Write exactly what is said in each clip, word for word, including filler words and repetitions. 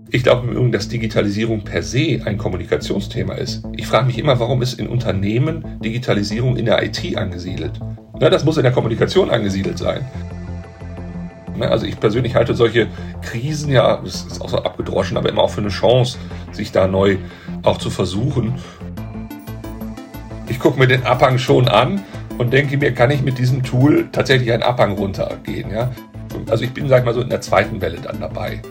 Ich glaube im Übrigen, dass Digitalisierung per se ein Kommunikationsthema ist. Ich frage mich immer, warum ist in Unternehmen Digitalisierung in der I T angesiedelt? Na, das muss in der Kommunikation angesiedelt sein. Also ich persönlich halte solche Krisen, ja, das ist auch so abgedroschen, aber immer auch für eine Chance, sich da neu auch zu versuchen. Ich gucke mir den Abhang schon an und denke mir, kann ich mit diesem Tool tatsächlich einen Abhang runtergehen? Ja? Also ich bin, sag ich mal, so in der zweiten Welle dann dabei.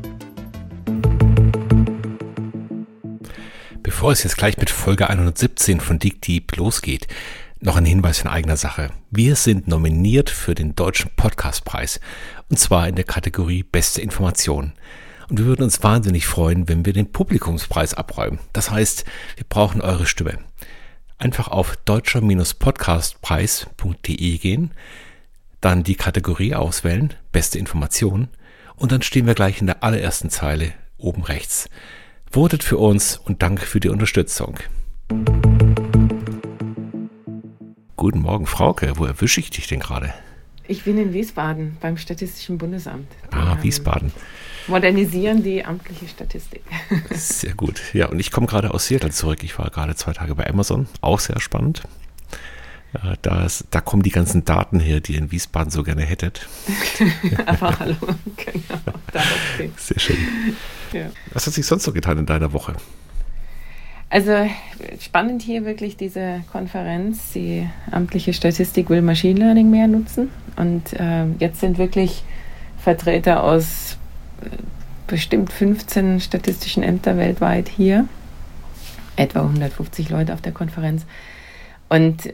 Bevor es jetzt gleich mit Folge hundertsiebzehn von Dig Deep losgeht, noch ein Hinweis in eigener Sache. Wir sind nominiert für den Deutschen Podcastpreis, und zwar in der Kategorie Beste Information. Und wir würden uns wahnsinnig freuen, wenn wir den Publikumspreis abräumen. Das heißt, wir brauchen eure Stimme. Einfach auf deutscher Podcastpreis punkt de gehen, dann die Kategorie auswählen, Beste Information, und dann stehen wir gleich in der allerersten Zeile oben rechts. Votet für uns und danke für die Unterstützung. Guten Morgen, Frauke. Wo erwische ich dich denn gerade? Ich bin in Wiesbaden beim Statistischen Bundesamt. Ah, ähm, Wiesbaden. Modernisieren die amtliche Statistik. Sehr gut. Ja, und ich komme gerade aus Seattle zurück. Ich war gerade zwei Tage bei Amazon. Auch sehr spannend. Ja, da, ist, da kommen die ganzen Daten her, die ihr in Wiesbaden so gerne hättet. Aber hallo, genau. Da, okay. Sehr schön. Ja. Was hat sich sonst so getan in deiner Woche? Also spannend hier wirklich diese Konferenz. Die amtliche Statistik will Machine Learning mehr nutzen. Und äh, jetzt sind wirklich Vertreter aus äh, bestimmt fünfzehn statistischen Ämtern weltweit hier. Etwa hundertfünfzig Leute auf der Konferenz. Und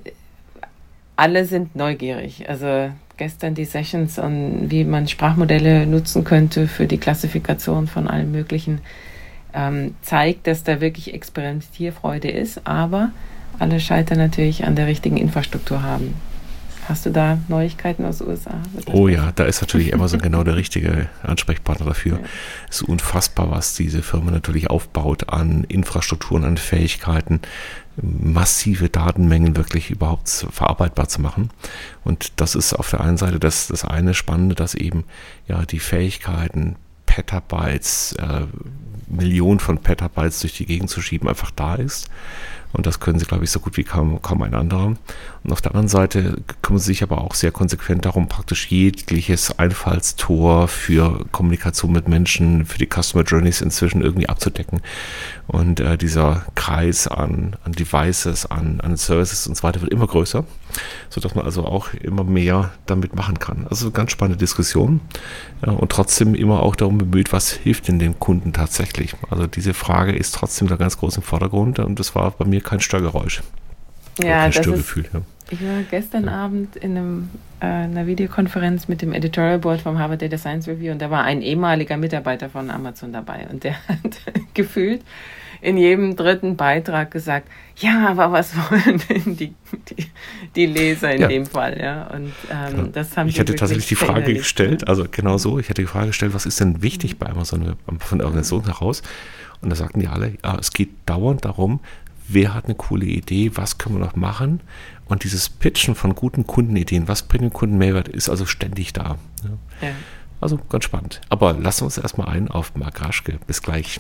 alle sind neugierig. Also gestern die Sessions und wie man Sprachmodelle nutzen könnte für die Klassifikation von allen möglichen ähm, zeigt, dass da wirklich Experimentierfreude ist, aber alle scheitern natürlich an der richtigen Infrastruktur haben. Hast du da Neuigkeiten aus den U S A? Oh ja, da ist natürlich Amazon genau der richtige Ansprechpartner dafür. Ja. Es ist unfassbar, was diese Firma natürlich aufbaut an Infrastrukturen, an Fähigkeiten, massive Datenmengen wirklich überhaupt verarbeitbar zu machen. Und das ist auf der einen Seite das, das eine Spannende, dass eben ja die Fähigkeiten, Petabytes, äh, Millionen von Petabytes durch die Gegend zu schieben, einfach da ist. Und das können sie, glaube ich, so gut wie kaum, kaum ein anderer. Und auf der anderen Seite kümmern sie sich aber auch sehr konsequent darum, praktisch jegliches Einfallstor für Kommunikation mit Menschen, für die Customer Journeys inzwischen irgendwie abzudecken. Und äh, dieser Kreis an, an Devices, an, an Services und so weiter wird immer größer, sodass man also auch immer mehr damit machen kann. Also ganz spannende Diskussion. Ja, und trotzdem immer auch darum bemüht, was hilft denn den Kunden tatsächlich. Also diese Frage ist trotzdem da ganz groß im Vordergrund und das war bei mir kein Störgeräusch. Ja, kein das Störgefühl. Ist, ja. Ich war gestern ja. Abend in einem, äh, einer Videokonferenz mit dem Editorial Board vom Harvard Data Science Review und da war ein ehemaliger Mitarbeiter von Amazon dabei und der hat gefühlt in jedem dritten Beitrag gesagt, ja, aber was wollen denn die, die, die Leser in ja. dem Fall? Ja? Und ähm, ja. das haben ich hätte tatsächlich die Frage gestellt, ja. also genau so, ich hätte die Frage gestellt, was ist denn wichtig bei Amazon von der Organisation heraus? Und da sagten die alle, ja, es geht dauernd darum, wer hat eine coole Idee, was können wir noch machen? Und dieses Pitchen von guten Kundenideen, was bringt den Kunden Mehrwert, ist also ständig da. Ja. Ja. Also ganz spannend. Aber lassen wir uns erstmal ein auf Marc Raschke. Bis gleich.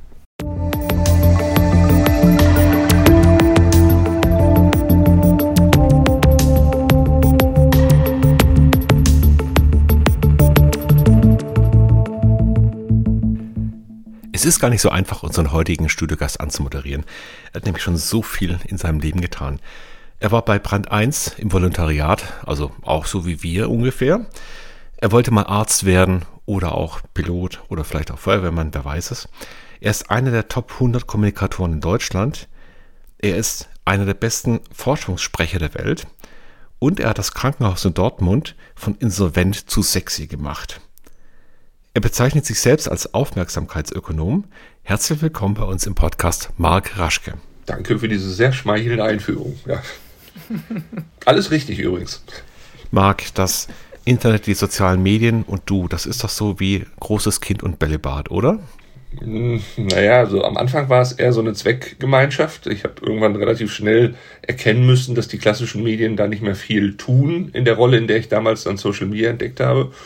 Es ist gar nicht so einfach, unseren heutigen Studiogast anzumoderieren. Er hat nämlich schon so viel in seinem Leben getan. Er war bei Brand eins im Volontariat, also auch so wie wir ungefähr. Er wollte mal Arzt werden oder auch Pilot oder vielleicht auch Feuerwehrmann, wer weiß es. Er ist einer der Top hundert Kommunikatoren in Deutschland. Er ist einer der besten Forschungssprecher der Welt. Und er hat das Krankenhaus in Dortmund von insolvent zu sexy gemacht. Er bezeichnet sich selbst als Aufmerksamkeitsökonom. Herzlich willkommen bei uns im Podcast, Marc Raschke. Danke für diese sehr schmeichelnde Einführung. Ja. Alles richtig übrigens. Marc, das Internet, die sozialen Medien und du, das ist doch so wie großes Kind und Bällebad, oder? Naja, also am Anfang war es eher so eine Zweckgemeinschaft. Ich habe irgendwann relativ schnell erkennen müssen, dass die klassischen Medien da nicht mehr viel tun in der Rolle, in der ich damals dann Social Media entdeckt habe.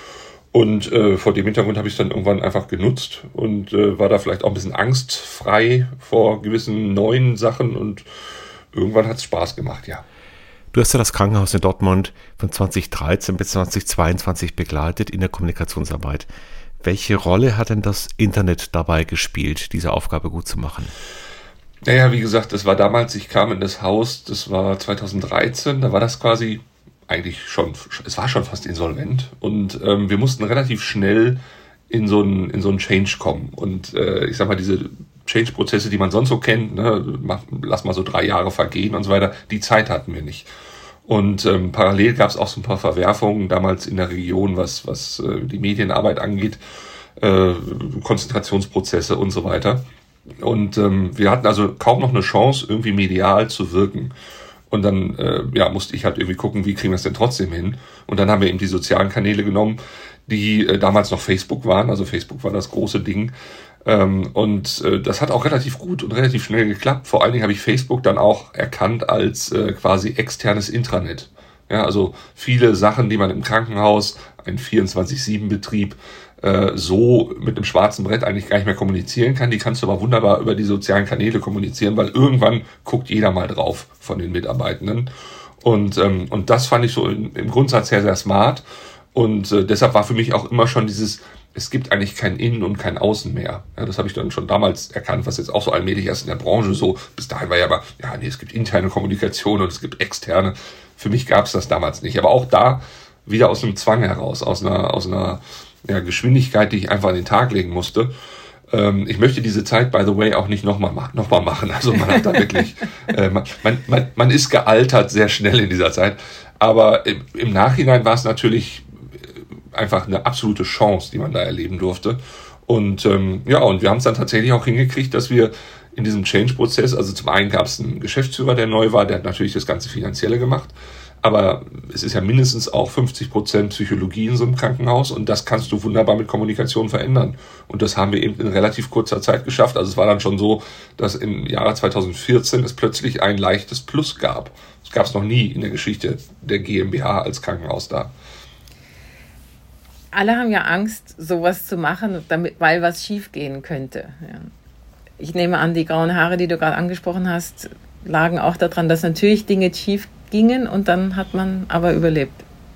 Und äh, vor dem Hintergrund habe ich es dann irgendwann einfach genutzt und äh, war da vielleicht auch ein bisschen angstfrei vor gewissen neuen Sachen und irgendwann hat es Spaß gemacht, ja. Du hast ja das Krankenhaus in Dortmund von zweitausenddreizehn bis zweitausendzweiundzwanzig begleitet in der Kommunikationsarbeit. Welche Rolle hat denn das Internet dabei gespielt, diese Aufgabe gut zu machen? Naja, wie gesagt, das war damals, ich kam in das Haus, das war zweitausenddreizehn, da war das quasi eigentlich schon, es war schon fast insolvent und ähm, wir mussten relativ schnell in so einen in so einen Change kommen und äh, ich sag mal, diese Change-Prozesse, die man sonst so kennt, ne, mach, lass mal so drei Jahre vergehen und so weiter, die Zeit hatten wir nicht. Und ähm, parallel gab es auch so ein paar Verwerfungen damals in der Region, was was äh, die Medienarbeit angeht, äh, Konzentrationsprozesse und so weiter. Und ähm, wir hatten also kaum noch eine Chance, irgendwie medial zu wirken. Und dann äh, ja, musste ich halt irgendwie gucken, wie kriegen wir es denn trotzdem hin. Und dann haben wir eben die sozialen Kanäle genommen, die äh, damals noch Facebook waren. Also Facebook war das große Ding. Ähm, und äh, das hat auch relativ gut und relativ schnell geklappt. Vor allen Dingen habe ich Facebook dann auch erkannt als äh, quasi externes Intranet. Ja, also viele Sachen, die man im Krankenhaus, ein vierundzwanzig sieben Betrieb, äh, so mit einem schwarzen Brett eigentlich gar nicht mehr kommunizieren kann. Die kannst du aber wunderbar über die sozialen Kanäle kommunizieren, weil irgendwann guckt jeder mal drauf von den Mitarbeitenden. Und, ähm, und das fand ich so im, im Grundsatz sehr, sehr smart. Und äh, deshalb war für mich auch immer schon dieses, es gibt eigentlich kein Innen und kein Außen mehr. Ja, das habe ich dann schon damals erkannt, was jetzt auch so allmählich erst in der Branche so, bis dahin war ja aber, ja nee, es gibt interne Kommunikation und es gibt externe. Für mich gab es das damals nicht. Aber auch da wieder aus einem Zwang heraus, aus einer, aus einer ja, Geschwindigkeit, die ich einfach an den Tag legen musste. Ähm, ich möchte diese Zeit, by the way, auch nicht nochmal noch mal machen. Also man hat da wirklich, äh, man, man, man ist gealtert sehr schnell in dieser Zeit. Aber im, im Nachhinein war es natürlich einfach eine absolute Chance, die man da erleben durfte. Und ähm, ja, und wir haben es dann tatsächlich auch hingekriegt, dass wir in diesem Change-Prozess, also zum einen gab es einen Geschäftsführer, der neu war, der hat natürlich das ganze Finanzielle gemacht, aber es ist ja mindestens auch fünfzig Prozent Psychologie in so einem Krankenhaus und das kannst du wunderbar mit Kommunikation verändern. Und das haben wir eben in relativ kurzer Zeit geschafft. Also es war dann schon so, dass im Jahre zweitausendvierzehn es plötzlich ein leichtes Plus gab. Das gab es noch nie in der Geschichte der GmbH als Krankenhaus da. Alle haben ja Angst, sowas zu machen, damit, weil was schief gehen könnte. Ja. Ich nehme an, die grauen Haare, die du gerade angesprochen hast, lagen auch daran, dass natürlich Dinge schief gingen und dann hat man aber überlebt.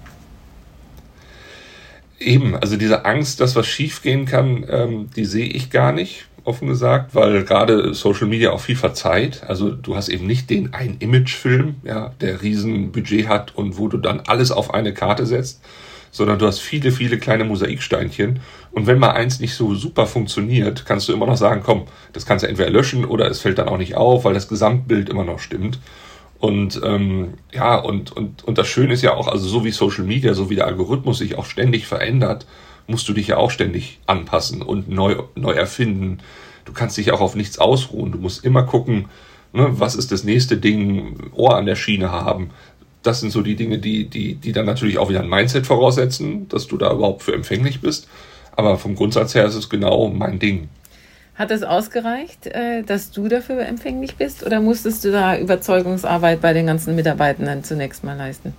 Eben, also diese Angst, dass was schief gehen kann, ähm, die sehe ich gar nicht, offen gesagt, weil gerade Social Media auch viel verzeiht. Also du hast eben nicht den einen Imagefilm, ja, der riesen Budget hat und wo du dann alles auf eine Karte setzt, sondern du hast viele, viele kleine Mosaiksteinchen. Und wenn mal eins nicht so super funktioniert, kannst du immer noch sagen, komm, das kannst du entweder löschen oder es fällt dann auch nicht auf, weil das Gesamtbild immer noch stimmt. Und ähm, ja, und, und, und das Schöne ist ja auch, also so wie Social Media, so wie der Algorithmus sich auch ständig verändert, musst du dich ja auch ständig anpassen und neu, neu erfinden. Du kannst dich auch auf nichts ausruhen. Du musst immer gucken, ne, was ist das nächste Ding, Ohr an der Schiene haben. Das sind so die Dinge, die, die, die dann natürlich auch wieder ein Mindset voraussetzen, dass du da überhaupt für empfänglich bist. Aber vom Grundsatz her ist es genau mein Ding. Hat es ausgereicht, dass du dafür empfänglich bist? Oder musstest du da Überzeugungsarbeit bei den ganzen Mitarbeitenden zunächst mal leisten?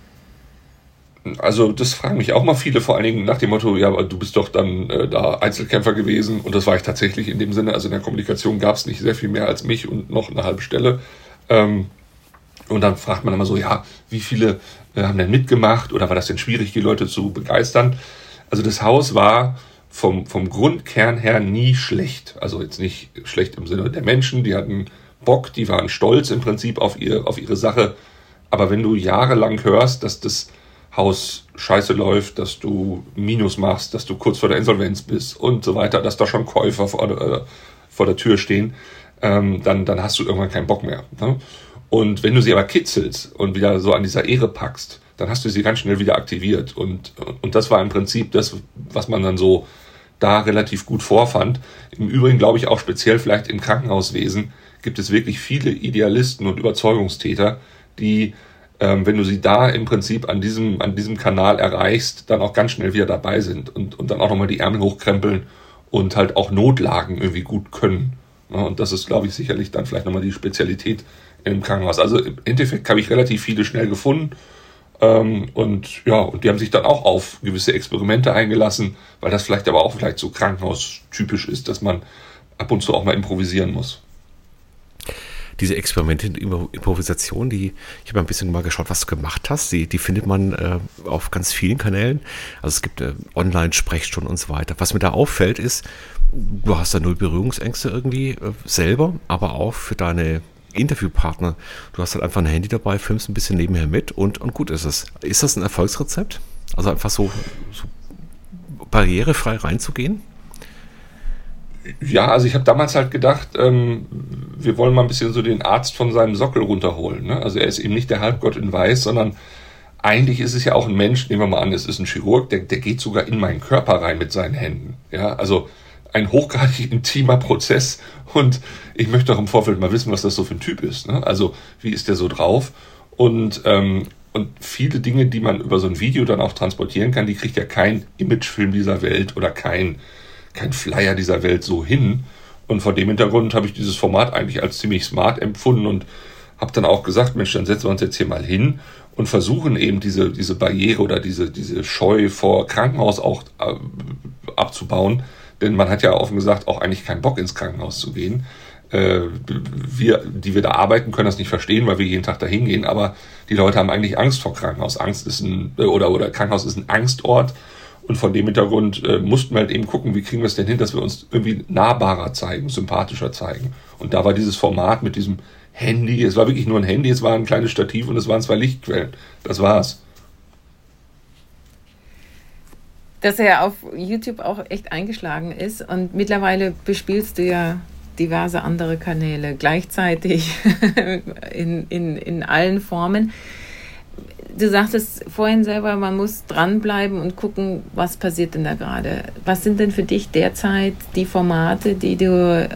Also das fragen mich auch mal viele, vor allen Dingen nach dem Motto, ja, aber du bist doch dann äh, da Einzelkämpfer gewesen. Und das war ich tatsächlich in dem Sinne. Also in der Kommunikation gab es nicht sehr viel mehr als mich und noch eine halbe Stelle. Ähm, Und dann fragt man immer so, ja, wie viele äh, haben denn mitgemacht oder war das denn schwierig, die Leute zu begeistern? Also das Haus war vom, vom Grundkern her nie schlecht. Also jetzt nicht schlecht im Sinne der Menschen, die hatten Bock, die waren stolz im Prinzip auf, ihr, auf ihre Sache. Aber wenn du jahrelang hörst, dass das Haus scheiße läuft, dass du Minus machst, dass du kurz vor der Insolvenz bist und so weiter, dass da schon Käufer vor, äh, vor der Tür stehen, ähm, dann, dann hast du irgendwann keinen Bock mehr, ne? Und wenn du sie aber kitzelst und wieder so an dieser Ehre packst, dann hast du sie ganz schnell wieder aktiviert. Und, und das war im Prinzip das, was man dann so da relativ gut vorfand. Im Übrigen glaube ich auch speziell vielleicht im Krankenhauswesen gibt es wirklich viele Idealisten und Überzeugungstäter, die, ähm, wenn du sie da im Prinzip an diesem, an diesem Kanal erreichst, dann auch ganz schnell wieder dabei sind und, und dann auch nochmal die Ärmel hochkrempeln und halt auch Notlagen irgendwie gut können. Ja, und das ist, glaube ich, sicherlich dann vielleicht nochmal die Spezialität im Krankenhaus. Also im Endeffekt habe ich relativ viele schnell gefunden, Ähm, und ja, und die haben sich dann auch auf gewisse Experimente eingelassen, weil das vielleicht aber auch vielleicht so krankenhaustypisch ist, dass man ab und zu auch mal improvisieren muss. Diese Experimente in Improvisation, die, ich habe ein bisschen mal geschaut, was du gemacht hast, die, die findet man äh, auf ganz vielen Kanälen. Also es gibt äh, Online-Sprechstunden und so weiter. Was mir da auffällt ist, du hast da null Berührungsängste irgendwie äh, selber, aber auch für deine Interviewpartner. Du hast halt einfach ein Handy dabei, filmst ein bisschen nebenher mit und, und gut ist es. Ist das ein Erfolgsrezept? Also einfach so, so barrierefrei reinzugehen? Ja, also ich habe damals halt gedacht, ähm, wir wollen mal ein bisschen so den Arzt von seinem Sockel runterholen. Ne? Also er ist eben nicht der Halbgott in Weiß, sondern eigentlich ist es ja auch ein Mensch, nehmen wir mal an, es ist ein Chirurg, der, der geht sogar in meinen Körper rein mit seinen Händen. Ja, also ein hochgradig intimer Prozess und ich möchte doch im Vorfeld mal wissen, was das so für ein Typ ist. Ne? Also wie ist der so drauf? Und, ähm, und viele Dinge, die man über so ein Video dann auch transportieren kann, die kriegt ja kein Imagefilm dieser Welt oder kein kein Flyer dieser Welt so hin. Und vor dem Hintergrund habe ich dieses Format eigentlich als ziemlich smart empfunden und habe dann auch gesagt, Mensch, dann setzen wir uns jetzt hier mal hin und versuchen eben diese, diese Barriere oder diese, diese Scheu vor Krankenhaus auch äh, abzubauen. Denn man hat ja offen gesagt auch eigentlich keinen Bock ins Krankenhaus zu gehen. Äh, wir, die wir da arbeiten, können das nicht verstehen, weil wir jeden Tag dahin gehen. Aber die Leute haben eigentlich Angst vor Krankenhaus. Angst ist ein, äh, oder, oder Krankenhaus ist ein Angstort. Und von dem Hintergrund äh, mussten wir halt eben gucken, wie kriegen wir es denn hin, dass wir uns irgendwie nahbarer zeigen, sympathischer zeigen. Und da war dieses Format mit diesem Handy, es war wirklich nur ein Handy, es war ein kleines Stativ und es waren zwei Lichtquellen. Das war's. Dass er auf YouTube auch echt eingeschlagen ist und mittlerweile bespielst du ja diverse andere Kanäle gleichzeitig in, in, in allen Formen. Du sagtest vorhin selber, man muss dranbleiben und gucken, was passiert denn da gerade. Was sind denn für dich derzeit die Formate, die du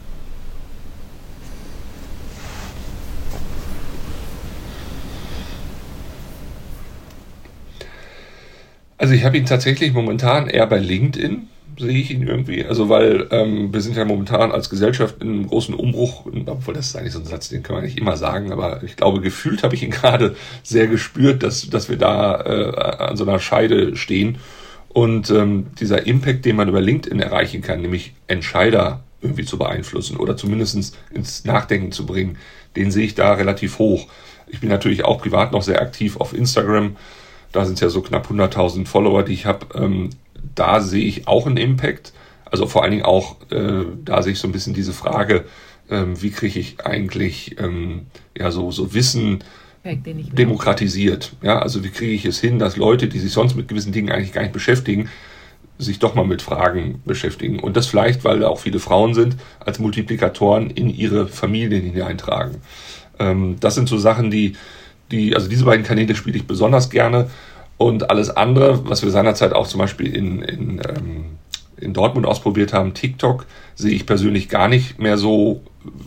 Also ich habe ihn tatsächlich momentan eher bei LinkedIn, sehe ich ihn irgendwie. Also weil ähm, wir sind ja momentan als Gesellschaft in einem großen Umbruch, obwohl das ist eigentlich so ein Satz, den kann man nicht immer sagen, aber ich glaube, gefühlt habe ich ihn gerade sehr gespürt, dass, dass wir da äh, an so einer Scheide stehen. Und ähm, dieser Impact, den man über LinkedIn erreichen kann, nämlich Entscheider irgendwie zu beeinflussen oder zumindest ins Nachdenken zu bringen, den sehe ich da relativ hoch. Ich bin natürlich auch privat noch sehr aktiv auf Instagram. Da sind es ja so knapp hunderttausend Follower, die ich habe. Ähm, da sehe ich auch einen Impact. Also vor allen Dingen auch, äh, da sehe ich so ein bisschen diese Frage, ähm, wie kriege ich eigentlich ähm, ja so, so Wissen demokratisiert. Ja, also wie kriege ich es hin, dass Leute, die sich sonst mit gewissen Dingen eigentlich gar nicht beschäftigen, sich doch mal mit Fragen beschäftigen. Und das vielleicht, weil da auch viele Frauen sind, als Multiplikatoren in ihre Familien hineintragen. Ähm, das sind so Sachen, die Die, also diese beiden Kanäle spiele ich besonders gerne und alles andere, was wir seinerzeit auch zum Beispiel in, in, ähm, in Dortmund ausprobiert haben, TikTok, sehe ich persönlich gar nicht mehr so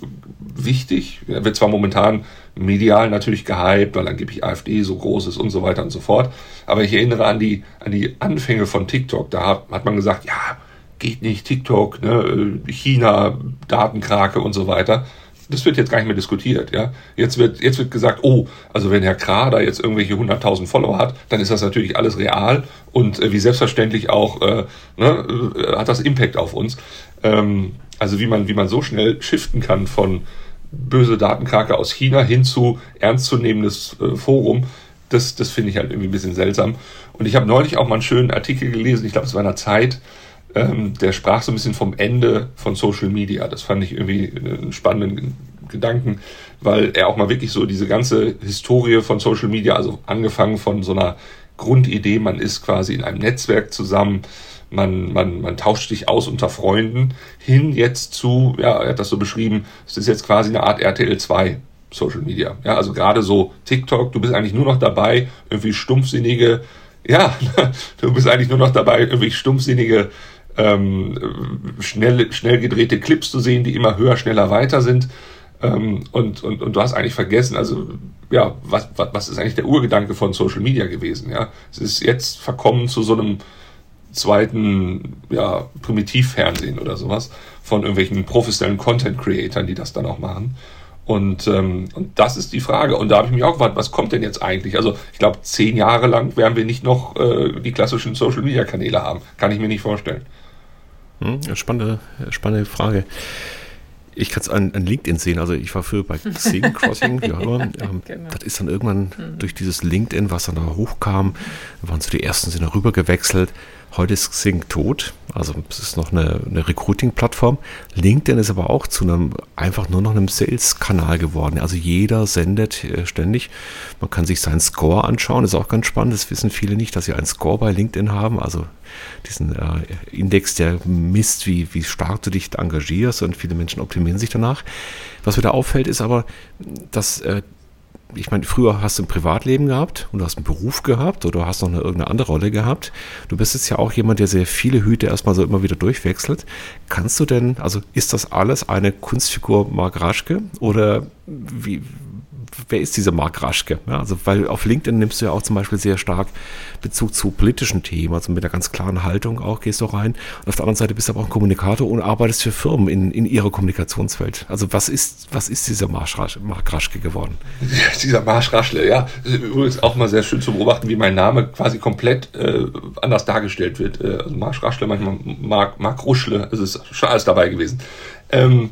wichtig. Er wird zwar momentan medial natürlich gehypt, weil angeblich AfD so groß ist und so weiter und so fort, aber ich erinnere an die, an die Anfänge von TikTok. Da hat, hat man gesagt, ja, geht nicht, TikTok, ne, China, Datenkrake und so weiter. Das wird jetzt gar nicht mehr diskutiert, ja. Jetzt wird, jetzt wird gesagt, oh, also wenn Herr Krah da jetzt irgendwelche hunderttausend Follower hat, dann ist das natürlich alles real und äh, wie selbstverständlich auch, äh, ne, äh, hat das Impact auf uns. Ähm, also wie man, wie man so schnell shiften kann von böse Datenkrake aus China hin zu ernstzunehmendes äh, Forum, das, das finde ich halt irgendwie ein bisschen seltsam. Und ich habe neulich auch mal einen schönen Artikel gelesen, ich glaube, es war in der Zeit, Ähm, der sprach so ein bisschen vom Ende von Social Media. Das fand ich irgendwie einen spannenden Gedanken, weil er auch mal wirklich so diese ganze Historie von Social Media, also angefangen von so einer Grundidee, man ist quasi in einem Netzwerk zusammen, man, man, man tauscht sich aus unter Freunden, hin jetzt zu, ja, er hat das so beschrieben, es ist jetzt quasi eine Art R T L zwei Social Media. Ja, also gerade so TikTok, du bist eigentlich nur noch dabei, irgendwie stumpfsinnige, ja, du bist eigentlich nur noch dabei, irgendwie stumpfsinnige Ähm, schnell, schnell gedrehte Clips zu sehen, die immer höher, schneller, weiter sind. Ähm, und, und, und du hast eigentlich vergessen, also ja, was, was, was ist eigentlich der Urgedanke von Social Media gewesen? Ja? Es ist jetzt verkommen zu so einem zweiten ja, Primitivfernsehen oder sowas von irgendwelchen professionellen Content-Creatern, die das dann auch machen. Und, ähm, und das ist die Frage. Und da habe ich mich auch gefragt, was kommt denn jetzt eigentlich? Also ich glaube, zehn Jahre lang werden wir nicht noch äh, die klassischen Social-Media-Kanäle haben. Kann ich mir nicht vorstellen. Hm, spannende, spannende Frage. Ich kann es an, an LinkedIn sehen. Also ich war früher bei Xing, Crossing, ja, ähm, genau. Das ist dann irgendwann mhm. durch dieses LinkedIn, was dann da hochkam, waren so die ersten, sind da rüber gewechselt. Heute ist Xing tot, also es ist noch eine, eine Recruiting-Plattform. LinkedIn ist aber auch zu einem, einfach nur noch einem Sales-Kanal geworden. Also jeder sendet äh, ständig. Man kann sich seinen Score anschauen, ist auch ganz spannend. Das wissen viele nicht, dass sie einen Score bei LinkedIn haben. Also diesen äh, Index, der misst, wie, wie stark du dich engagierst, und viele Menschen optimieren sich danach. Was mir da auffällt, ist aber, dass äh, ich meine, früher hast du ein Privatleben gehabt und du hast einen Beruf gehabt oder hast noch eine, irgendeine andere Rolle gehabt. Du bist jetzt ja auch jemand, der sehr viele Hüte erstmal so immer wieder durchwechselt. Kannst du denn, also ist das alles eine Kunstfigur Marc Raschke oder wie, wer ist dieser Marc Raschke? Ja, also, weil auf LinkedIn nimmst du ja auch zum Beispiel sehr stark Bezug zu politischen Themen, also mit einer ganz klaren Haltung auch gehst du rein. Und auf der anderen Seite bist du aber auch ein Kommunikator und arbeitest für Firmen in, in ihrer Kommunikationswelt. Also was ist, was ist dieser Marc Raschke geworden? Ja, dieser Marc Raschke, ja. Übrigens auch mal sehr schön zu beobachten, wie mein Name quasi komplett äh, anders dargestellt wird. Äh, also Marc Raschke, manchmal Marc, Marc Ruschle, es ist schon alles dabei gewesen. Ähm,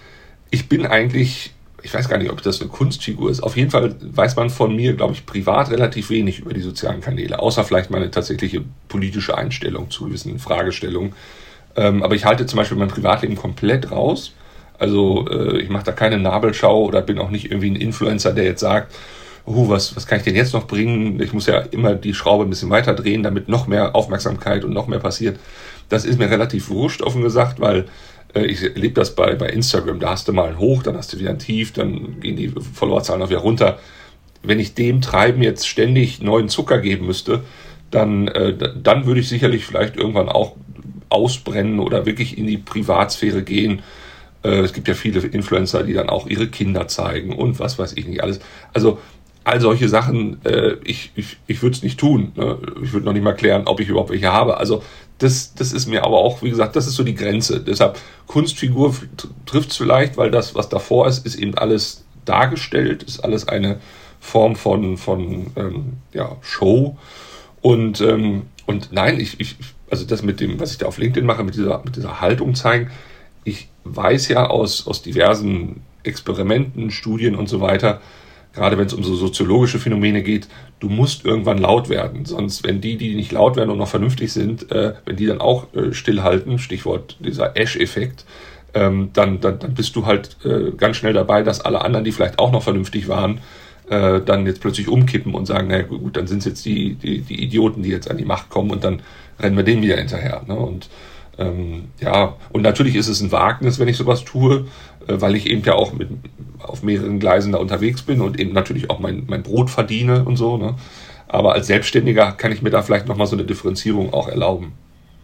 ich bin eigentlich... Ich weiß gar nicht, ob das eine Kunstfigur ist. Auf jeden Fall weiß man von mir, glaube ich, privat relativ wenig über die sozialen Kanäle, außer vielleicht meine tatsächliche politische Einstellung zu gewissen Fragestellungen. Ähm, aber ich halte zum Beispiel mein Privatleben komplett raus. Also äh, ich mache da keine Nabelschau oder bin auch nicht irgendwie ein Influencer, der jetzt sagt, oh, was, was kann ich denn jetzt noch bringen? Ich muss ja immer die Schraube ein bisschen weiter drehen, damit noch mehr Aufmerksamkeit und noch mehr passiert. Das ist mir relativ wurscht, offen gesagt, weil ich erlebe das bei, bei Instagram, da hast du mal ein Hoch, dann hast du wieder ein Tief, dann gehen die Followerzahlen auch wieder runter. Wenn ich dem Treiben jetzt ständig neuen Zucker geben müsste, dann, äh, dann würde ich sicherlich vielleicht irgendwann auch ausbrennen oder wirklich in die Privatsphäre gehen. Äh, es gibt ja viele Influencer, die dann auch ihre Kinder zeigen und was weiß ich nicht alles. Also all solche Sachen, äh, ich, ich, ich würde es nicht tun. Ne? Ich würde noch nicht mal klären, ob ich überhaupt welche habe. Also das, das ist mir aber auch, wie gesagt, das ist so die Grenze. Deshalb Kunstfigur trifft es vielleicht, weil das, was davor ist, ist eben alles dargestellt, ist alles eine Form von, von ähm, ja, Show. Und, ähm, und nein, ich, ich, also das mit dem, was ich da auf LinkedIn mache, mit dieser, mit dieser Haltung zeigen, ich weiß ja aus, aus diversen Experimenten, Studien und so weiter, gerade wenn es um so soziologische Phänomene geht, du musst irgendwann laut werden. Sonst, wenn die, die nicht laut werden und noch vernünftig sind, äh, wenn die dann auch äh, stillhalten, Stichwort dieser Ash-Effekt, ähm, dann, dann, dann bist du halt äh, ganz schnell dabei, dass alle anderen, die vielleicht auch noch vernünftig waren, äh, dann jetzt plötzlich umkippen und sagen, naja gut, dann sind es jetzt die, die, die Idioten, die jetzt an die Macht kommen und dann rennen wir denen wieder hinterher. Ne? Und ähm, ja, und natürlich ist es ein Wagnis, wenn ich sowas tue, weil ich eben ja auch mit, auf mehreren Gleisen da unterwegs bin und eben natürlich auch mein, mein Brot verdiene und so. Ne? Aber als Selbstständiger kann ich mir da vielleicht nochmal so eine Differenzierung auch erlauben.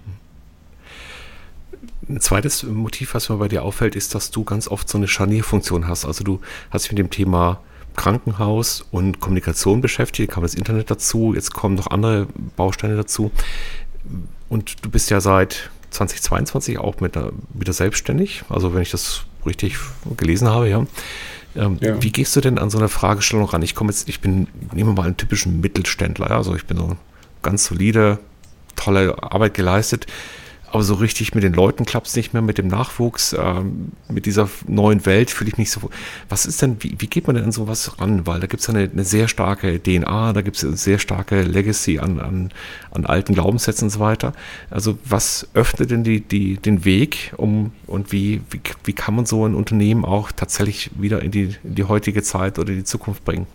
Ein zweites Motiv, was mir bei dir auffällt, ist, dass du ganz oft so eine Scharnierfunktion hast. Also du hast dich mit dem Thema Krankenhaus und Kommunikation beschäftigt, kam das Internet dazu, jetzt kommen noch andere Bausteine dazu. Und du bist ja seit zweitausendzweiundzwanzig auch mit der, wieder selbstständig, also wenn ich das richtig gelesen habe, ja. Ähm, ja. Wie gehst du denn an so eine Fragestellung ran? Ich komme jetzt, ich bin, nehmen wir mal einen typischen Mittelständler, ja? Also ich bin so ganz solide, tolle Arbeit geleistet, aber so richtig mit den Leuten klappt es nicht mehr, mit dem Nachwuchs, ähm, mit dieser neuen Welt fühle ich mich so. Was ist denn, wie, wie geht man denn an sowas ran? Weil da gibt es ja eine, eine sehr starke D N A, da gibt es eine sehr starke Legacy an, an, an alten Glaubenssätzen und so weiter. Also was öffnet denn die, die, den Weg, um und wie, wie, wie kann man so ein Unternehmen auch tatsächlich wieder in die, in die heutige Zeit oder die Zukunft bringen?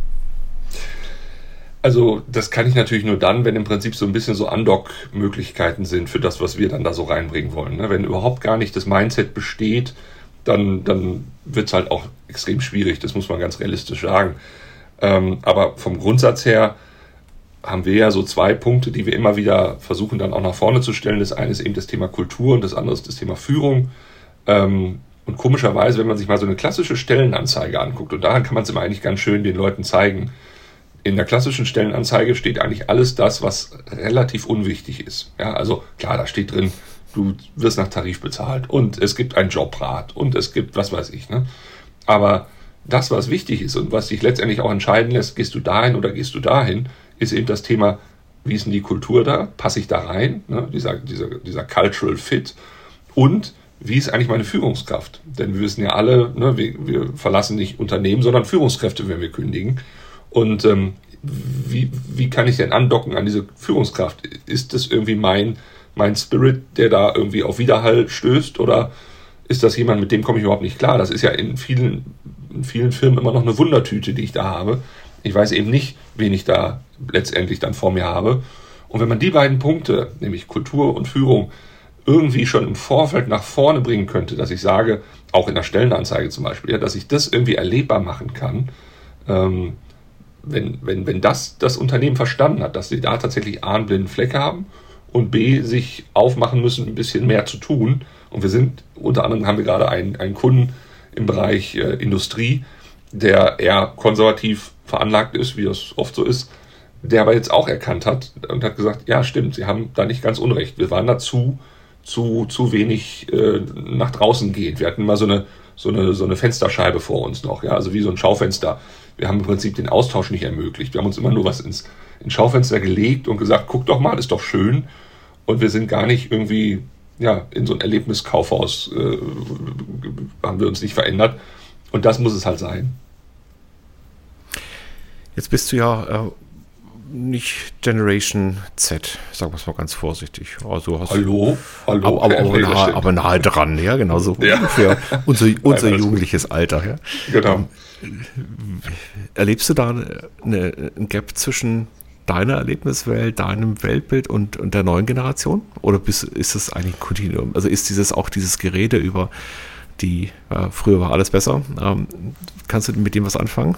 Also das kann ich natürlich nur dann, wenn im Prinzip so ein bisschen so Undock-Möglichkeiten sind für das, was wir dann da so reinbringen wollen. Ne? Wenn überhaupt gar nicht das Mindset besteht, dann, dann wird es halt auch extrem schwierig, das muss man ganz realistisch sagen. Ähm, aber vom Grundsatz her haben wir ja so zwei Punkte, die wir immer wieder versuchen dann auch nach vorne zu stellen. Das eine ist eben das Thema Kultur und das andere ist das Thema Führung. Ähm, und komischerweise, wenn man sich mal so eine klassische Stellenanzeige anguckt, und daran kann man es immer eigentlich ganz schön den Leuten zeigen, in der klassischen Stellenanzeige steht eigentlich alles das, was relativ unwichtig ist. Ja, also klar, da steht drin, du wirst nach Tarif bezahlt und es gibt einen Jobrat und es gibt was weiß ich. Ne? Aber das, was wichtig ist und was dich letztendlich auch entscheiden lässt, gehst du dahin oder gehst du dahin, ist eben das Thema, wie ist denn die Kultur da? Passe ich da rein? Ne? Dieser, dieser, dieser Cultural Fit. Und wie ist eigentlich meine Führungskraft? Denn wir wissen ja alle, ne, wir, wir verlassen nicht Unternehmen, sondern Führungskräfte, wenn wir kündigen. Und ähm, wie, wie kann ich denn andocken an diese Führungskraft? Ist das irgendwie mein, mein Spirit, der da irgendwie auf Widerhall stößt? Oder ist das jemand, mit dem komme ich überhaupt nicht klar? Das ist ja in vielen, in vielen Firmen immer noch eine Wundertüte, die ich da habe. Ich weiß eben nicht, wen ich da letztendlich dann vor mir habe. Und wenn man die beiden Punkte, nämlich Kultur und Führung, irgendwie schon im Vorfeld nach vorne bringen könnte, dass ich sage, auch in der Stellenanzeige zum Beispiel, ja, dass ich das irgendwie erlebbar machen kann, ähm, wenn, wenn, wenn das das Unternehmen verstanden hat, dass sie da tatsächlich A, einen blinden Fleck haben und B, sich aufmachen müssen, ein bisschen mehr zu tun. Und wir sind, unter anderem haben wir gerade einen, einen Kunden im Bereich äh, Industrie, der eher konservativ veranlagt ist, wie das oft so ist, der aber jetzt auch erkannt hat und hat gesagt, ja stimmt, Sie haben da nicht ganz unrecht. Wir waren dazu zu, zu wenig äh, nach draußen gehend. Wir hatten mal so eine, so eine, so eine Fensterscheibe vor uns noch, ja, also wie so ein Schaufenster. Wir haben im Prinzip den Austausch nicht ermöglicht. Wir haben uns immer nur was ins, ins Schaufenster gelegt und gesagt, guck doch mal, ist doch schön. Und wir sind gar nicht irgendwie, ja, in so ein Erlebniskaufhaus äh, haben wir uns nicht verändert. Und das muss es halt sein. Jetzt bist du ja äh, nicht Generation Z, sagen wir es mal ganz vorsichtig. Also hast hallo, hallo. Aber, aber, nahe, aber nahe dran, ja, genau so ja. ungefähr. Unser, unser Nein, jugendliches gut. Alter. Ja. Genau. Erlebst du da eine, eine, ein Gap zwischen deiner Erlebniswelt, deinem Weltbild und, und der neuen Generation? Oder bist, ist es eigentlich ein Kontinuum? Also ist dieses auch dieses Gerede über die, äh, früher war alles besser, ähm, kannst du mit dem was anfangen?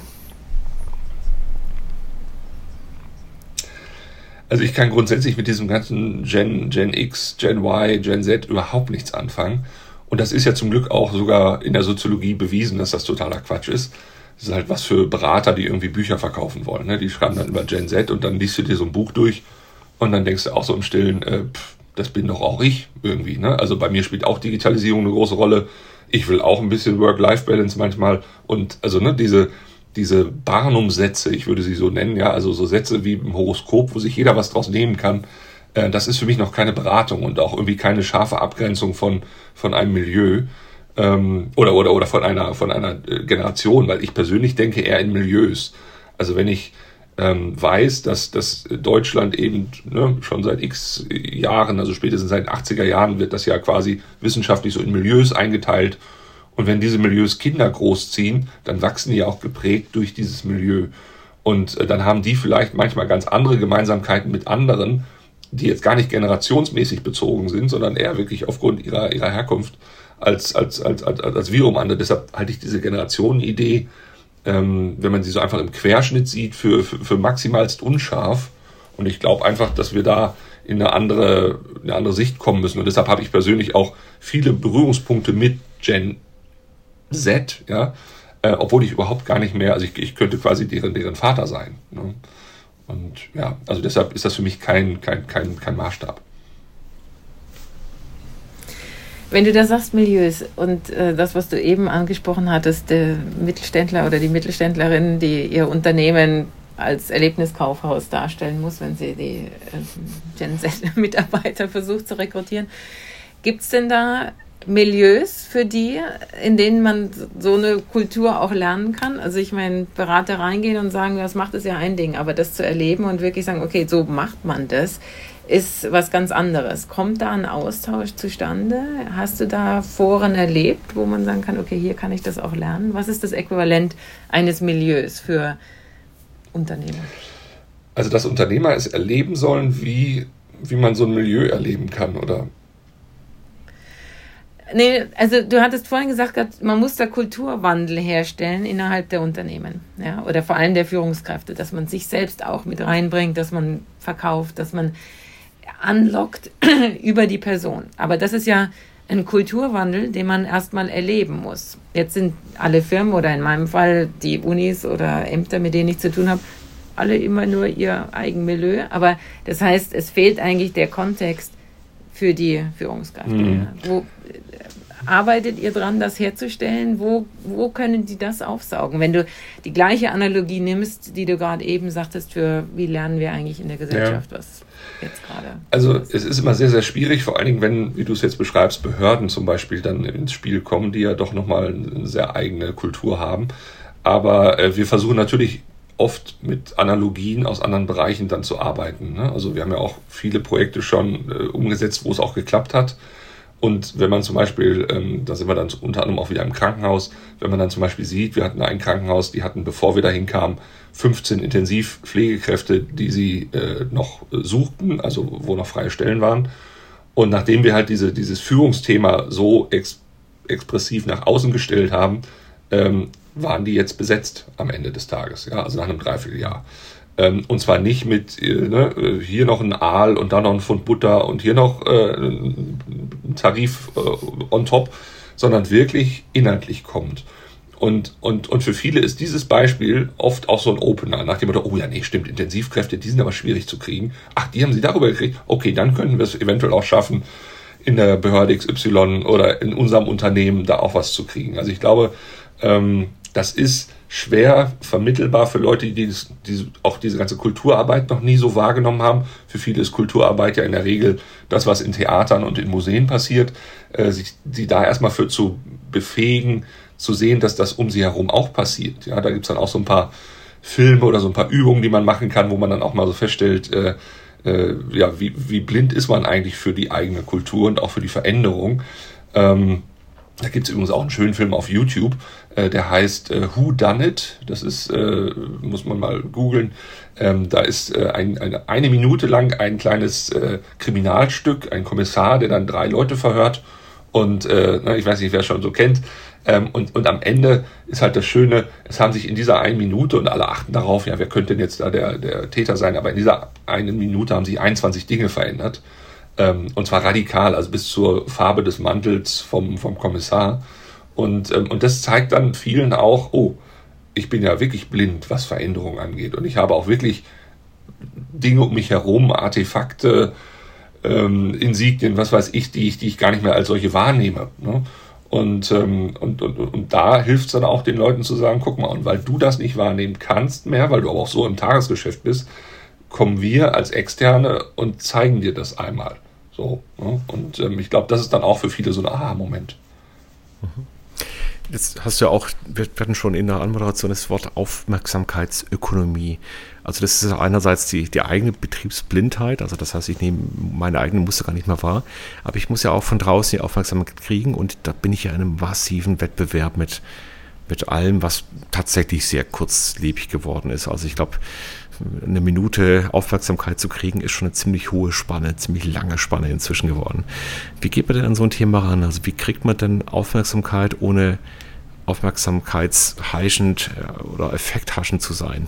Also ich kann grundsätzlich mit diesem ganzen Gen, Gen X, Gen Y, Gen Z überhaupt nichts anfangen. Und das ist ja zum Glück auch sogar in der Soziologie bewiesen, dass das totaler Quatsch ist. Das ist halt was für Berater, die irgendwie Bücher verkaufen wollen. Ne? Die schreiben dann über Gen Z und dann liest du dir so ein Buch durch und dann denkst du auch so im Stillen, äh, pff, das bin doch auch ich irgendwie. Ne? Also bei mir spielt auch Digitalisierung eine große Rolle. Ich will auch ein bisschen Work-Life-Balance manchmal. Und also ne, diese... diese Barnum-Sätze, ich würde sie so nennen, ja, also so Sätze wie im Horoskop, wo sich jeder was draus nehmen kann, äh, das ist für mich noch keine Beratung und auch irgendwie keine scharfe Abgrenzung von, von einem Milieu ähm, oder, oder, oder von einer, von einer Generation, weil ich persönlich denke eher in Milieus. Also wenn ich ähm, weiß, dass, dass Deutschland eben ne, schon seit x Jahren, also spätestens seit den achtziger Jahren wird das ja quasi wissenschaftlich so in Milieus eingeteilt. Und wenn diese Milieus Kinder großziehen, dann wachsen die auch geprägt durch dieses Milieu. Und äh, dann haben die vielleicht manchmal ganz andere Gemeinsamkeiten mit anderen, die jetzt gar nicht generationsmäßig bezogen sind, sondern eher wirklich aufgrund ihrer, ihrer Herkunft als, als, als, als, als Virum an. Deshalb halte ich diese Generationenidee, ähm, wenn man sie so einfach im Querschnitt sieht, für, für, für maximalst unscharf. Und ich glaube einfach, dass wir da in eine andere, eine andere Sicht kommen müssen. Und deshalb habe ich persönlich auch viele Berührungspunkte mit Gen Z, ja, äh, obwohl ich überhaupt gar nicht mehr, also ich, ich könnte quasi deren, deren Vater sein. Ne? Und ja, also deshalb ist das für mich kein, kein, kein, kein Maßstab. Wenn du da sagst, Milieus und äh, das, was du eben angesprochen hattest, der Mittelständler oder die Mittelständlerin, die ihr Unternehmen als Erlebniskaufhaus darstellen muss, wenn sie die äh, Gen Z-Mitarbeiter versucht zu rekrutieren, gibt es denn da Milieus für die, in denen man so eine Kultur auch lernen kann? Also ich meine, Berater reingehen und sagen, das macht ist ja ein Ding, aber das zu erleben und wirklich sagen, okay, so macht man das, ist was ganz anderes. Kommt da ein Austausch zustande? Hast du da Foren erlebt, wo man sagen kann, okay, hier kann ich das auch lernen? Was ist das Äquivalent eines Milieus für Unternehmer? Also dass Unternehmer es erleben sollen, wie, wie man so ein Milieu erleben kann, oder? Nee, also du hattest vorhin gesagt, man muss da Kulturwandel herstellen innerhalb der Unternehmen, ja, oder vor allem der Führungskräfte, dass man sich selbst auch mit reinbringt, dass man verkauft, dass man anlockt über die Person. Aber das ist ja ein Kulturwandel, den man erstmal erleben muss. Jetzt sind alle Firmen oder in meinem Fall die Unis oder Ämter, mit denen ich zu tun habe, alle immer nur ihr Eigenmilieu. Aber das heißt, es fehlt eigentlich der Kontext für die Führungskräfte. Mhm. Wo, arbeitet ihr dran, das herzustellen? Wo, wo können die das aufsaugen? Wenn du die gleiche Analogie nimmst, die du gerade eben sagtest, für wie lernen wir eigentlich in der Gesellschaft ja. was jetzt gerade? Also es ist immer sehr, sehr schwierig, vor allen Dingen, wenn, wie du es jetzt beschreibst, Behörden zum Beispiel dann ins Spiel kommen, die ja doch nochmal eine sehr eigene Kultur haben. Aber äh, wir versuchen natürlich oft mit Analogien aus anderen Bereichen dann zu arbeiten. Ne? Also wir haben ja auch viele Projekte schon äh, umgesetzt, wo es auch geklappt hat. Und wenn man zum Beispiel, ähm, da sind wir dann unter anderem auch wieder im Krankenhaus, wenn man dann zum Beispiel sieht, wir hatten ein Krankenhaus, die hatten, bevor wir dahin kamen, fünfzehn Intensivpflegekräfte, die sie äh, noch äh, suchten, also wo noch freie Stellen waren. Und nachdem wir halt diese, dieses Führungsthema so ex- expressiv nach außen gestellt haben, ähm, waren die jetzt besetzt am Ende des Tages, ja, also nach einem Dreivierteljahr. Ähm, und zwar nicht mit äh, ne, hier noch ein Aal und da noch ein Pfund Butter und hier noch äh, ein Tarif äh, on top, sondern wirklich inhaltlich kommt. Und, und, und für viele ist dieses Beispiel oft auch so ein Opener, nach dem Motto, oh ja, nee, stimmt, Intensivkräfte, die sind aber schwierig zu kriegen. Ach, die haben sie darüber gekriegt? Okay, dann können wir es eventuell auch schaffen, in der Behörde X Y oder in unserem Unternehmen da auch was zu kriegen. Also ich glaube, ähm, das ist schwer vermittelbar für Leute, die, dieses, die auch diese ganze Kulturarbeit noch nie so wahrgenommen haben. Für viele ist Kulturarbeit ja in der Regel das, was in Theatern und in Museen passiert, äh, sich sie da erstmal für zu befähigen, zu sehen, dass das um sie herum auch passiert. Ja, da gibt's dann auch so ein paar Filme oder so ein paar Übungen, die man machen kann, wo man dann auch mal so feststellt, äh, äh, ja, wie, wie blind ist man eigentlich für die eigene Kultur und auch für die Veränderung. Ähm, Da gibt es übrigens auch einen schönen Film auf YouTube, äh, der heißt äh, Who Done It? Das ist, äh, muss man mal googeln. Ähm, da ist äh, ein, eine, eine Minute lang ein kleines äh, Kriminalstück, ein Kommissar, der dann drei Leute verhört. Und äh, na, ich weiß nicht, wer es schon so kennt. Ähm, und, und am Ende ist halt das Schöne, es haben sich in dieser einen Minute, und alle achten darauf, ja, wer könnte denn jetzt da der, der Täter sein, aber in dieser einen Minute haben sich einundzwanzig Dinge verändert. Ähm, und zwar radikal, also bis zur Farbe des Mantels vom, vom Kommissar. Und, ähm, und das zeigt dann vielen auch, oh, ich bin ja wirklich blind, was Veränderung angeht. Und ich habe auch wirklich Dinge um mich herum, Artefakte, ähm, Insignien, was weiß ich, die ich, die ich gar nicht mehr als solche wahrnehme. Ne? Und, ähm, und, und, und da hilft es dann auch den Leuten zu sagen, guck mal, und weil du das nicht wahrnehmen kannst mehr, weil du aber auch so im Tagesgeschäft bist, kommen wir als Externe und zeigen dir das einmal. So, ne? Und ähm, ich glaube, das ist dann auch für viele so ein Aha-Moment. Jetzt hast du ja auch, wir hatten schon in der Anmoderation das Wort Aufmerksamkeitsökonomie. Also das ist einerseits die, die eigene Betriebsblindheit, also das heißt, ich nehme meine eigenen Muster gar nicht mehr wahr, aber ich muss ja auch von draußen die Aufmerksamkeit kriegen und da bin ich ja in einem massiven Wettbewerb mit, mit allem, was tatsächlich sehr kurzlebig geworden ist. Also ich glaube, eine Minute Aufmerksamkeit zu kriegen, ist schon eine ziemlich hohe Spanne, ziemlich lange Spanne inzwischen geworden. Wie geht man denn an so ein Thema ran? Also wie kriegt man denn Aufmerksamkeit, ohne aufmerksamkeitsheischend oder effekthaschend zu sein?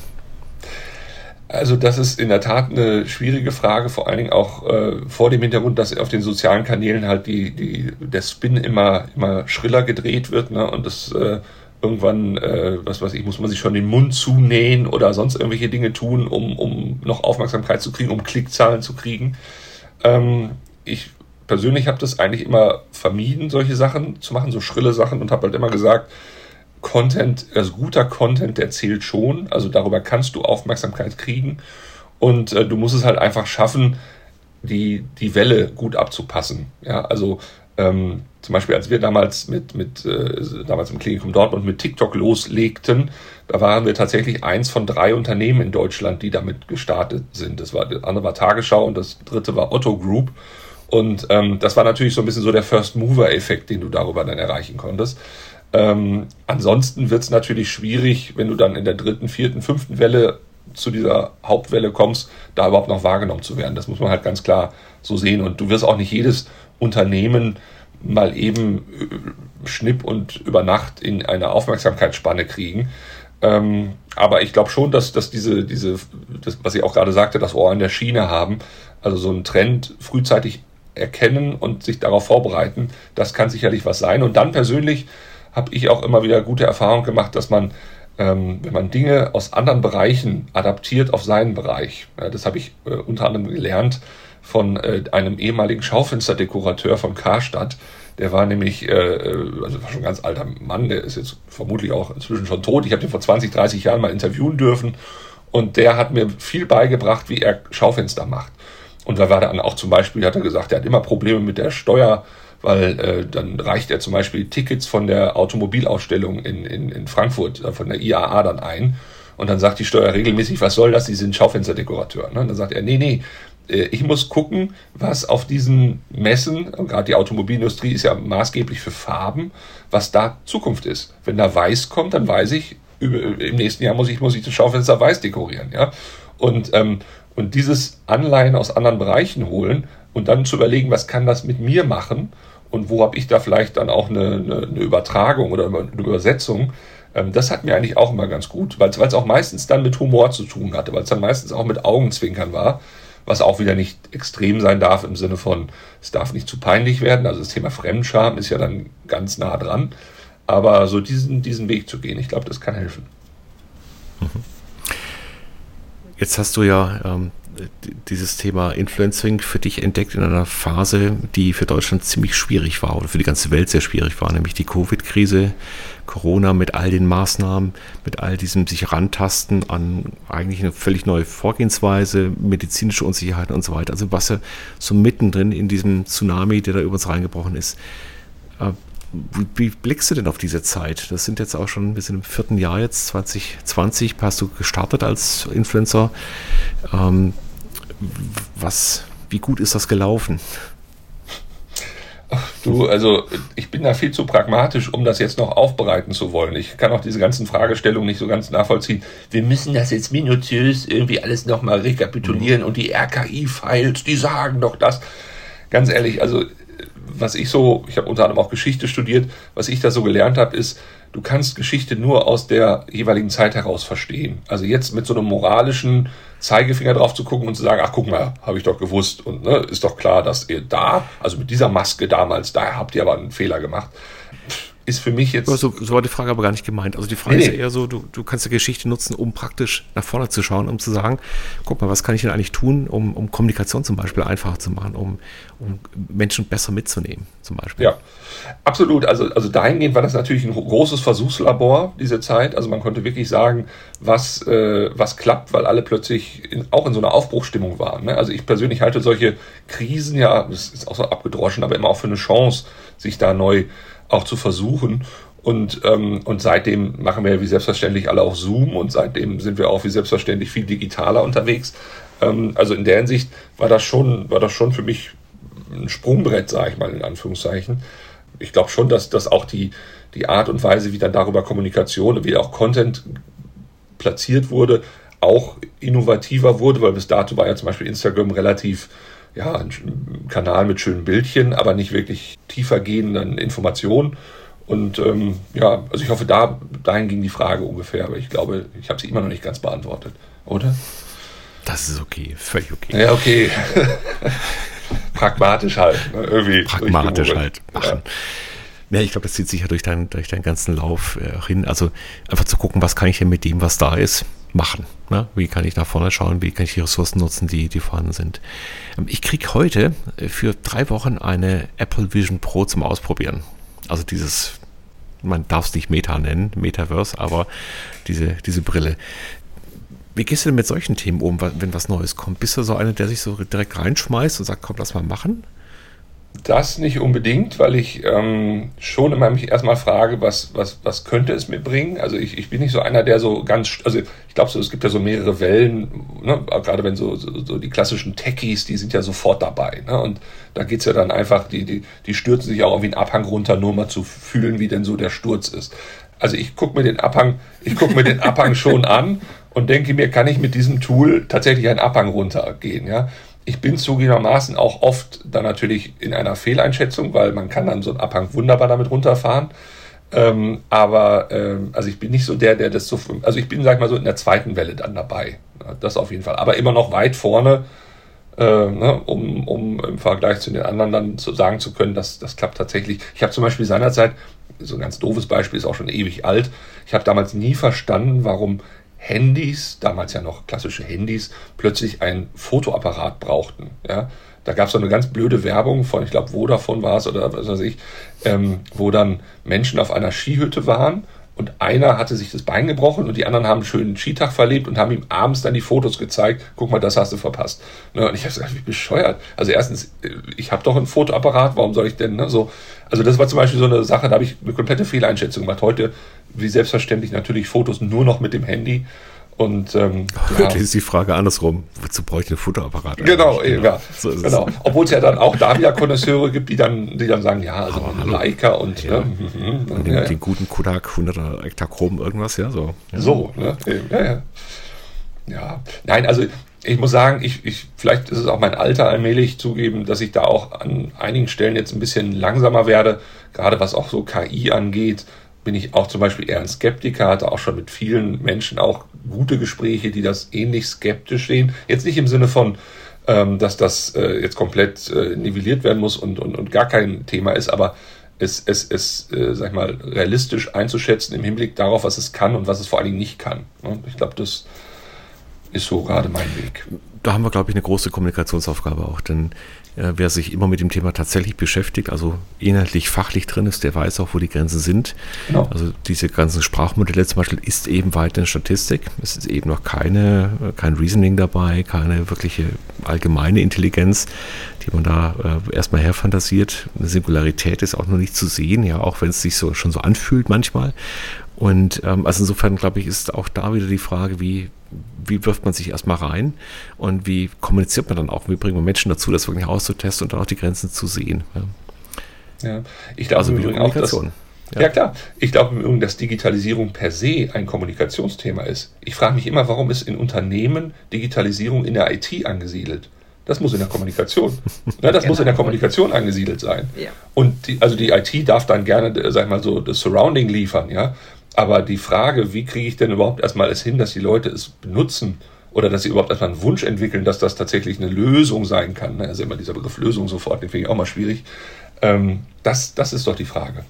Also das ist in der Tat eine schwierige Frage, vor allen Dingen auch äh, vor dem Hintergrund, dass auf den sozialen Kanälen halt die, die, der Spin immer, immer schriller gedreht wird, ne? Und das äh, irgendwann, äh, was weiß ich, muss man sich schon den Mund zunähen oder sonst irgendwelche Dinge tun, um, um noch Aufmerksamkeit zu kriegen, um Klickzahlen zu kriegen. Ähm, ich persönlich habe das eigentlich immer vermieden, solche Sachen zu machen, so schrille Sachen, und habe halt immer gesagt, Content, also guter Content, der zählt schon, also darüber kannst du Aufmerksamkeit kriegen, und äh, du musst es halt einfach schaffen, die, die Welle gut abzupassen. Ja, also ähm, zum Beispiel, als wir damals mit, mit äh, damals im Klinikum Dortmund mit TikTok loslegten, da waren wir tatsächlich eins von drei Unternehmen in Deutschland, die damit gestartet sind. Das war, das andere war Tagesschau und das dritte war Otto Group. Und ähm, das war natürlich so ein bisschen so der First-Mover-Effekt, den du darüber dann erreichen konntest. Ähm, ansonsten wird es natürlich schwierig, wenn du dann in der dritten, vierten, fünften Welle zu dieser Hauptwelle kommst, da überhaupt noch wahrgenommen zu werden. Das muss man halt ganz klar so sehen. Und du wirst auch nicht jedes Unternehmen mal eben schnipp und über Nacht in eine Aufmerksamkeitsspanne kriegen. Ähm, aber ich glaube schon, dass, dass diese, diese, das, was ich auch gerade sagte, das Ohr in der Schiene haben, also so einen Trend frühzeitig erkennen und sich darauf vorbereiten, das kann sicherlich was sein. Und dann persönlich habe ich auch immer wieder gute Erfahrungen gemacht, dass man, ähm, wenn man Dinge aus anderen Bereichen adaptiert auf seinen Bereich, ja, das habe ich äh, unter anderem gelernt von äh, einem ehemaligen Schaufensterdekorateur von Karstadt. Der war nämlich, äh, also war schon ein ganz alter Mann, der ist jetzt vermutlich auch inzwischen schon tot. Ich habe den vor zwanzig, dreißig Jahren mal interviewen dürfen und der hat mir viel beigebracht, wie er Schaufenster macht. Und da war dann auch zum Beispiel, hat er gesagt, er hat immer Probleme mit der Steuer, weil äh, dann reicht er zum Beispiel Tickets von der Automobilausstellung in, in, in Frankfurt, äh, von der I A A dann ein. Und dann sagt die Steuer regelmäßig, was soll das, Sie sind Schaufensterdekorateur. Ne? Und dann sagt er, nee, nee, ich muss gucken, was auf diesen Messen, gerade die Automobilindustrie ist ja maßgeblich für Farben, was da Zukunft ist. Wenn da weiß kommt, dann weiß ich, im nächsten Jahr muss ich, muss ich das Schaufenster weiß dekorieren. Ja? Und, ähm, und dieses Anleihen aus anderen Bereichen holen und dann zu überlegen, was kann das mit mir machen und wo habe ich da vielleicht dann auch eine, eine, eine Übertragung oder eine Übersetzung. Ähm, das hat mir eigentlich auch immer ganz gut, weil es auch meistens dann mit Humor zu tun hatte, weil es dann meistens auch mit Augenzwinkern war. Was auch wieder nicht extrem sein darf im Sinne von, es darf nicht zu peinlich werden. Also das Thema Fremdscham ist ja dann ganz nah dran. Aber so diesen, diesen Weg zu gehen, ich glaube, das kann helfen. Jetzt hast du ja ähm, dieses Thema Influencing für dich entdeckt in einer Phase, die für Deutschland ziemlich schwierig war oder für die ganze Welt sehr schwierig war, nämlich die Covid-Krise, Corona mit all den Maßnahmen, mit all diesem sich rantasten an eigentlich eine völlig neue Vorgehensweise, medizinische Unsicherheiten und so weiter. Also was ja so mittendrin in diesem Tsunami, der da über uns reingebrochen ist. Äh, wie, wie blickst du denn auf diese Zeit? Das sind jetzt auch schon, wir sind im vierten Jahr jetzt, zwanzig zwanzig, hast du gestartet als Influencer. Ähm, was, wie gut ist das gelaufen? Ach, du, also ich bin da viel zu pragmatisch, um das jetzt noch aufbereiten zu wollen. Ich kann auch diese ganzen Fragestellungen nicht so ganz nachvollziehen. Wir müssen das jetzt minutiös irgendwie alles nochmal rekapitulieren mhm. und die R K I-Files, die sagen doch das. Ganz ehrlich, also was ich so, ich habe unter anderem auch Geschichte studiert, was ich da so gelernt habe, ist, du kannst Geschichte nur aus der jeweiligen Zeit heraus verstehen. Also jetzt mit so einem moralischen Zeigefinger drauf zu gucken und zu sagen, ach guck mal, habe ich doch gewusst und ne, ist doch klar, dass ihr da, also mit dieser Maske damals, da habt ihr aber einen Fehler gemacht, ist für mich jetzt... So, so war die Frage aber gar nicht gemeint. Also die Frage nee, ist ja eher so, du, du kannst die Geschichte nutzen, um praktisch nach vorne zu schauen, um zu sagen, guck mal, was kann ich denn eigentlich tun, um, um Kommunikation zum Beispiel einfacher zu machen, um, um Menschen besser mitzunehmen zum Beispiel. Ja, absolut. Also, also dahingehend war das natürlich ein großes Versuchslabor, diese Zeit. Also man konnte wirklich sagen, was, äh, was klappt, weil alle plötzlich in, auch in so einer Aufbruchsstimmung waren. Ne? Also ich persönlich halte solche Krisen ja, das ist auch so abgedroschen, aber immer auch für eine Chance, sich da neu auch zu versuchen. Und, ähm, und seitdem machen wir ja wie selbstverständlich alle auf Zoom und seitdem sind wir auch wie selbstverständlich viel digitaler unterwegs. Ähm, also in der Hinsicht war das schon, war das schon für mich ein Sprungbrett, sage ich mal in Anführungszeichen. Ich glaube schon, dass, dass auch die, die Art und Weise, wie dann darüber Kommunikation, wie auch Content platziert wurde, auch innovativer wurde, weil bis dato war ja zum Beispiel Instagram relativ ja, ein Kanal mit schönen Bildchen, aber nicht wirklich tiefergehenden Informationen. Und ähm, ja, also ich hoffe, da, dahin ging die Frage ungefähr, aber ich glaube, ich habe sie immer noch nicht ganz beantwortet, oder? Das ist okay, völlig okay. Ja, okay. Pragmatisch halt. Ne? Irgendwie Pragmatisch halt machen. Ja. Ja, ich glaube, das zieht sich ja durch, dein, durch deinen ganzen Lauf äh, hin. Also einfach zu gucken, was kann ich denn mit dem, was da ist, machen. Ne? Wie kann ich nach vorne schauen, wie kann ich die Ressourcen nutzen, die, die vorhanden sind. Ich kriege heute für drei Wochen eine Apple Vision Pro zum Ausprobieren. Also dieses, man darf es nicht Meta nennen, Metaverse, aber diese, diese Brille. Wie gehst du denn mit solchen Themen um, wenn was Neues kommt? Bist du so einer, der sich so direkt reinschmeißt und sagt, komm, lass mal machen? Das nicht unbedingt, weil ich ähm, schon immer mich erstmal frage, was, was, was könnte es mir bringen? Also ich, ich bin nicht so einer, der so ganz, also ich glaube so, es gibt ja so mehrere Wellen, ne? Gerade wenn so, so, so die klassischen Techies, die sind ja sofort dabei. Ne? Und da geht's ja dann einfach, die, die, die stürzen sich auch irgendwie einen Abhang runter, nur mal zu fühlen, wie denn so der Sturz ist. Also ich gucke mir den Abhang, ich gucke mir den Abhang schon an und denke mir, kann ich mit diesem Tool tatsächlich einen Abhang runtergehen, ja? Ich bin zugegebenermaßen auch oft dann natürlich in einer Fehleinschätzung, weil man kann dann so einen Abhang wunderbar damit runterfahren. Ähm, aber ähm, also ich bin nicht so der, der das so, also ich bin, sag ich mal so, in der zweiten Welle dann dabei. Ja, das auf jeden Fall. Aber immer noch weit vorne, äh, ne, um, um im Vergleich zu den anderen dann so sagen zu können, dass das klappt tatsächlich. Ich habe zum Beispiel seinerzeit, so ein ganz doofes Beispiel, ist auch schon ewig alt, ich habe damals nie verstanden, warum Handys, damals ja noch klassische Handys, plötzlich einen Fotoapparat brauchten. Ja? Da gab es so eine ganz blöde Werbung von, ich glaube, Vodafone war es oder was weiß ich, ähm, wo dann Menschen auf einer Skihütte waren und einer hatte sich das Bein gebrochen und die anderen haben einen schönen Skitag verlebt und haben ihm abends dann die Fotos gezeigt. Guck mal, das hast du verpasst. Ne? Und ich habe gesagt, wie bescheuert. Also erstens, ich habe doch einen Fotoapparat, warum soll ich denn ne, so... Also das war zum Beispiel so eine Sache, da habe ich eine komplette Fehleinschätzung gemacht. Heute, wie selbstverständlich, natürlich Fotos nur noch mit dem Handy. Und ähm, wirklich ja. ist die Frage andersrum. Wozu brauche ich einen Fotoapparat? Genau, genau. Ja. So ist genau. Obwohl es ja dann auch da wieder Konnoisseure gibt, die dann, die dann sagen, ja, also ein Leica und, ja. ne, mhm, und den, ja, den guten Kodak hunderter Ektachrom irgendwas, ja, so. Ja. So, ne? Ja, ja. Ja, nein, also ich muss sagen, ich, ich, vielleicht ist es auch mein Alter allmählich zugeben, dass ich da auch an einigen Stellen jetzt ein bisschen langsamer werde, gerade was auch so K I angeht. Bin ich auch zum Beispiel eher ein Skeptiker, hatte auch schon mit vielen Menschen auch gute Gespräche, die das ähnlich skeptisch sehen. Jetzt nicht im Sinne von, ähm, dass das äh, jetzt komplett äh, nivelliert werden muss und, und, und gar kein Thema ist, aber es, es, es äh, sag ich mal, realistisch einzuschätzen im Hinblick darauf, was es kann und was es vor allen Dingen nicht kann. Und ich glaube, das ist so gerade mein Weg. Da haben wir, glaube ich, eine große Kommunikationsaufgabe auch, denn äh, wer sich immer mit dem Thema tatsächlich beschäftigt, also inhaltlich, fachlich drin ist, der weiß auch, wo die Grenzen sind. Genau. Also diese ganzen Sprachmodelle zum Beispiel ist eben weiterhin Statistik. Es ist eben noch keine, kein Reasoning dabei, keine wirkliche allgemeine Intelligenz, die man da äh, erstmal herfantasiert. Eine Singularität ist auch noch nicht zu sehen, ja, auch wenn es sich so schon so anfühlt manchmal. Und ähm, also insofern, glaube ich, ist auch da wieder die Frage, wie, wie wirft man sich erstmal rein und wie kommuniziert man dann auch, wie bringt man Menschen dazu, das wirklich auszutesten und dann auch die Grenzen zu sehen. Ja, ja. Ich glaube also im Übrigen auch, dass, ja. ja klar, ich glaube im Übrigen, dass Digitalisierung per se ein Kommunikationsthema ist. Ich frage mich immer, warum ist in Unternehmen Digitalisierung in der I T angesiedelt? Das muss in der Kommunikation. Ne, das genau. muss in der Kommunikation angesiedelt sein. Ja. Und die, also die I T darf dann gerne, sag ich mal so, das Surrounding liefern, ja. Aber die Frage, wie kriege ich denn überhaupt erstmal es hin, dass die Leute es benutzen oder dass sie überhaupt erstmal einen Wunsch entwickeln, dass das tatsächlich eine Lösung sein kann. Also immer dieser Begriff Lösung sofort, den finde ich auch mal schwierig. Ähm, das, das ist doch die Frage.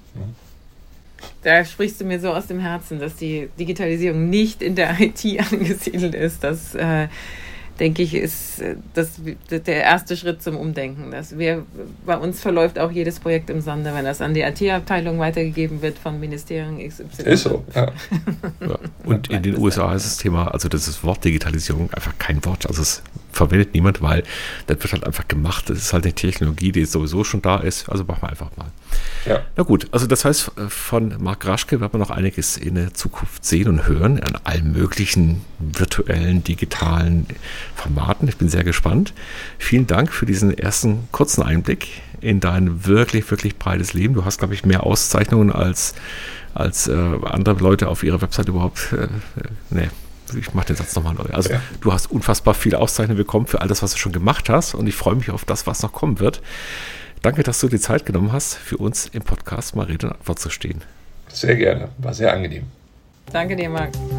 Da sprichst du mir so aus dem Herzen, dass die Digitalisierung nicht in der I T angesiedelt ist. Das äh, denke ich, ist das, der erste Schritt zum Umdenken. Dass wir, bei uns verläuft auch jedes Projekt im Sande, wenn das an die I T-Abteilung weitergegeben wird von Ministerium X Y. Ist so, ja. Ja. Und in den U S A ist das Thema, also das ist Wort Digitalisierung einfach kein Wort. Also es verwendet niemand, weil das wird halt einfach gemacht. Das ist halt eine Technologie, die sowieso schon da ist. Also machen wir einfach mal. Ja. Na gut, also das heißt, von Marc Raschke wird man noch einiges in der Zukunft sehen und hören an allen möglichen virtuellen, digitalen Formaten. Ich bin sehr gespannt. Vielen Dank für diesen ersten kurzen Einblick in dein wirklich, wirklich breites Leben. Du hast, glaube ich, mehr Auszeichnungen als, als äh, andere Leute auf ihrer Website überhaupt. Äh, nee. Ich mache den Satz nochmal neu. Also ja. Du hast unfassbar viele Auszeichnungen bekommen für all das, was du schon gemacht hast und ich freue mich auf das, was noch kommen wird. Danke, dass du die Zeit genommen hast, für uns im Podcast mal Rede und Antwort zu stehen. Sehr gerne, war sehr angenehm. Danke dir, Marc.